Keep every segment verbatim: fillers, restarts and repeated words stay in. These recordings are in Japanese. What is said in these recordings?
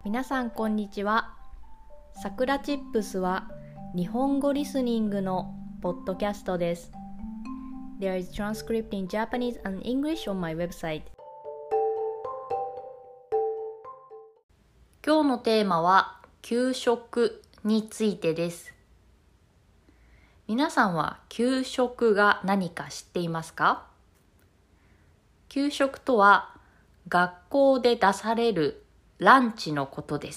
皆さんこんにちは。さくらチップスは日本語リスニングのポッドキャストです。There is transcript in Japanese and English on my website. 今日のテーマは給食についてです。皆さんは給食が何か知っていますか？給食とは学校で出されるランチのことです。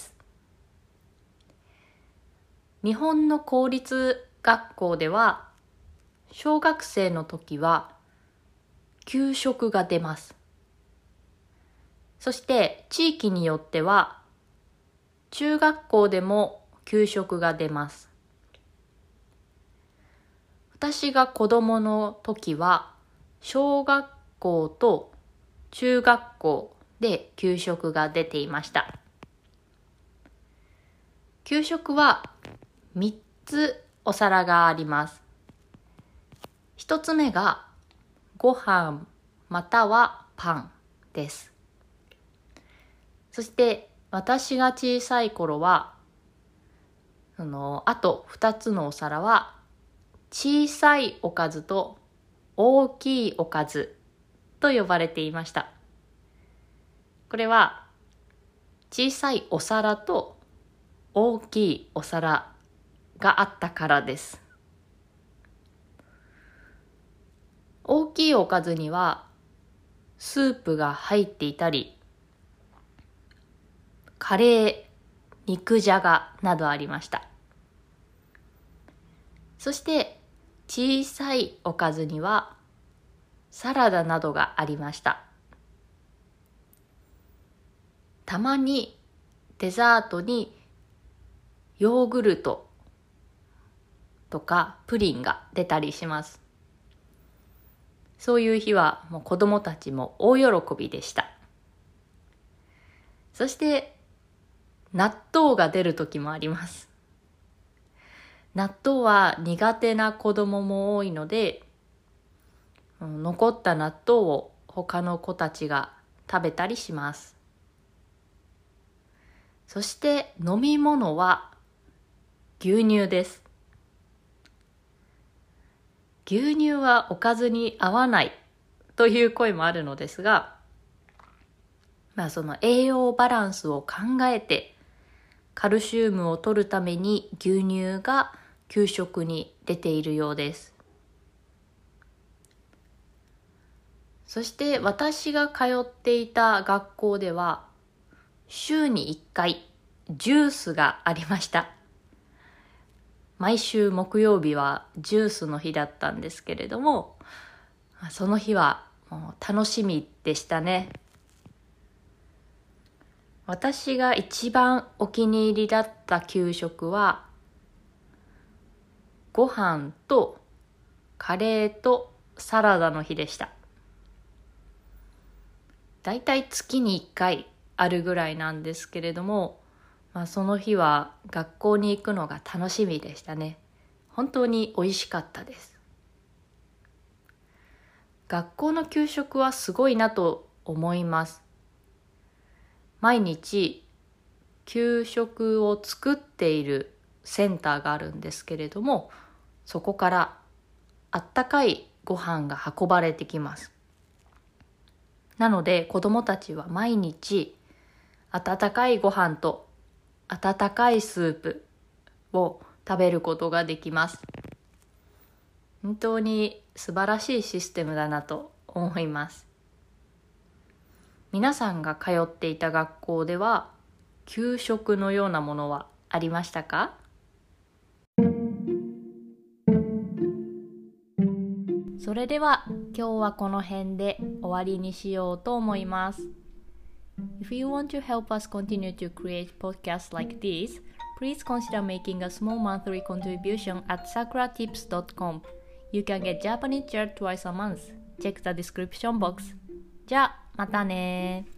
日本の公立学校では小学生の時は給食が出ます。そして地域によっては中学校でも給食が出ます。私が子供の時は小学校と中学校で給食が出ていました。給食はみっつお皿があります。ひとつめがご飯またはパンです。そして私が小さい頃はあのあとふたつのお皿は小さいおかずと大きいおかずと呼ばれていました。これは小さいお皿と大きいお皿があったからです。大きいおかずにはスープが入っていたり、カレー、肉じゃがなどありました。そして小さいおかずにはサラダなどがありました。たまにデザートにヨーグルトとかプリンが出たりします。そういう日はもう子供たちも大喜びでした。そして納豆が出る時もあります。納豆は苦手な子供も多いので、残った納豆を他の子たちが食べたりします。そして飲み物は牛乳です。牛乳はおかずに合わないという声もあるのですが、まあその栄養バランスを考えてカルシウムを取るために牛乳が給食に出ているようです。そして私が通っていた学校では週にいっかいジュースがありました。毎週木曜日はジュースの日だったんですけれども、その日はもう楽しみでしたね。私が一番お気に入りだった給食はご飯とカレーとサラダの日でした。だいたい月にいっかいあるぐらいなんですけれども、まあ、その日は学校に行くのが楽しみでしたね。本当に美味しかったです。学校の給食はすごいなと思います。毎日給食を作っているセンターがあるんですけれども、そこからあったかいご飯が運ばれてきます。なので子どもたちは毎日温かいご飯と温かいスープを食べることができます。本当に素晴らしいシステムだなと思います。皆さんが通っていた学校では給食のようなものはありましたか？それでは今日はこの辺で終わりにしようと思います。If you want to help us continue to create podcasts like this, please consider making a small monthly contribution at sakura tips dot com. You can get Japanese chair twice a month. Check the description box. じゃあまたね。